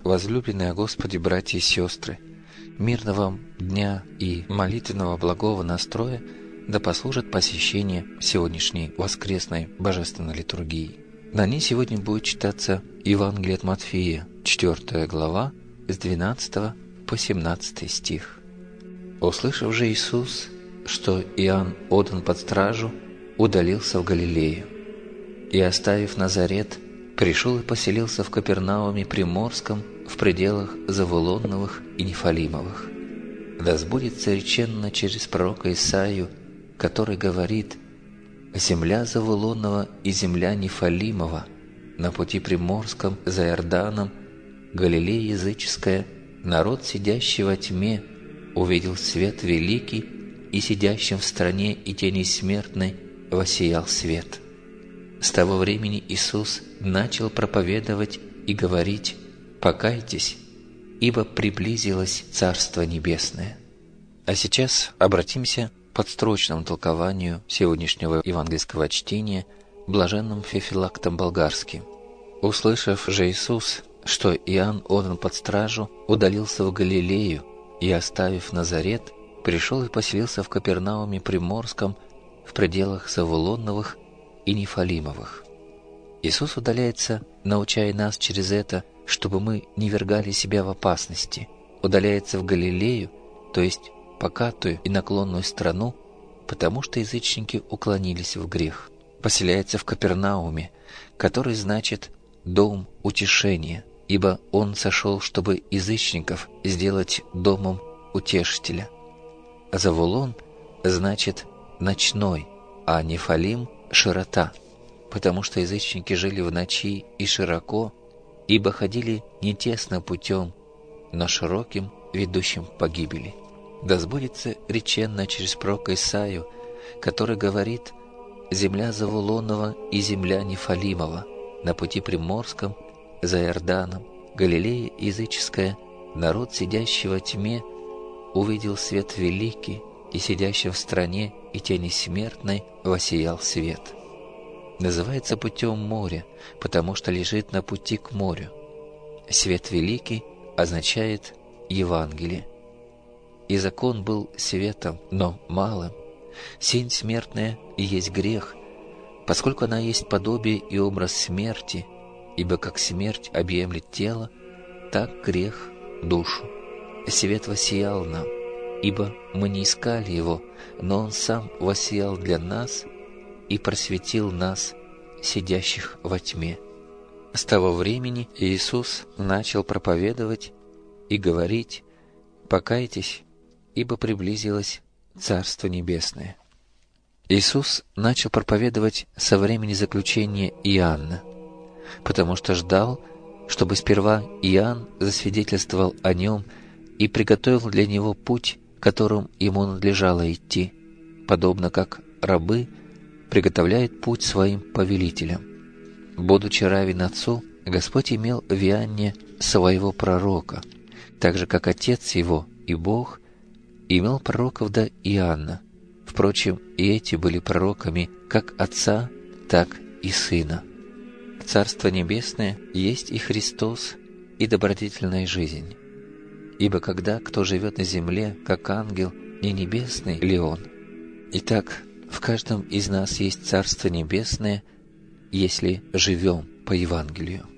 Возлюбленные Господи, братья и сестры, мирного вам дня и молитвенного благого настроя да послужит посещение сегодняшней воскресной божественной литургии. На ней сегодня будет читаться Евангелие от Матфея, 4 глава, с 12 по 17 стих. «Услышав же Иисус, что Иоанн отдан под стражу, удалился в Галилею, и, оставив Назарет, пришел и поселился в Капернауме Приморском, в пределах Завулонновых и Нефалимовых. Да сбудется реченно через пророка Исаию, который говорит: «Земля Завулонова и земля Нефалимова, на пути Приморском за Иорданом, Галилея языческая, народ, сидящий во тьме, увидел свет великий, и сидящим в стране и тени смертной воссиял свет». С того времени Иисус начал проповедовать и говорить: «Покайтесь, ибо приблизилось Царство Небесное». А сейчас обратимся к подстрочному толкованию сегодняшнего евангельского чтения блаженным Феофилактом Болгарским. «Услышав же Иисус, что Иоанн отдан под стражу, удалился в Галилею и, оставив Назарет, пришел и поселился в Капернауме Приморском, в пределах Завулонновых и Нефалимовых». Иисус удаляется, научая нас через это, чтобы мы не вергали себя в опасности. Удаляется в Галилею, то есть покатую и наклонную страну, потому что язычники уклонились в грех. Поселяется в Капернауме, который значит «дом утешения», ибо Он сошел, чтобы язычников сделать домом утешителя. Завулон значит «ночной», а Нефалим — «широта», потому что язычники жили в ночи и широко, ибо ходили не тесно путем, но широким, ведущим к погибели. Да сбудется реченно через пророка Исаию, который говорит: «Земля Завулонова и земля Нефалимова, на пути Приморском за Иорданом, Галилея языческая, народ, сидящий во тьме, увидел свет великий, и сидящим в стране и тени смертной воссиял свет». Называется путем моря, потому что лежит на пути к морю. Свет великий означает Евангелие. И закон был светом, но малым. Сень смертная и есть грех, поскольку она есть подобие и образ смерти, ибо как смерть объемлет тело, так грех — душу. Свет воссиял нам, ибо мы не искали его, но он сам воссиял для нас и просветил нас, сидящих во тьме. С того времени Иисус начал проповедовать и говорить: «Покайтесь, ибо приблизилось Царство Небесное». Иисус начал проповедовать со времени заключения Иоанна, потому что ждал, чтобы сперва Иоанн засвидетельствовал о нем и приготовил для него путь, которым ему надлежало идти, подобно как рабы приготовляют путь своим повелителям. Будучи равен Отцу, Господь имел в Иоанне своего пророка, так же, как Отец его и Бог имел пророков до Иоанна. Впрочем, и эти были пророками как Отца, так и Сына. Царство Небесное есть и Христос, и добродетельная жизнь. Ибо когда кто живет на земле, как ангел, не небесный ли он? Итак, в каждом из нас есть Царство Небесное, если живем по Евангелию.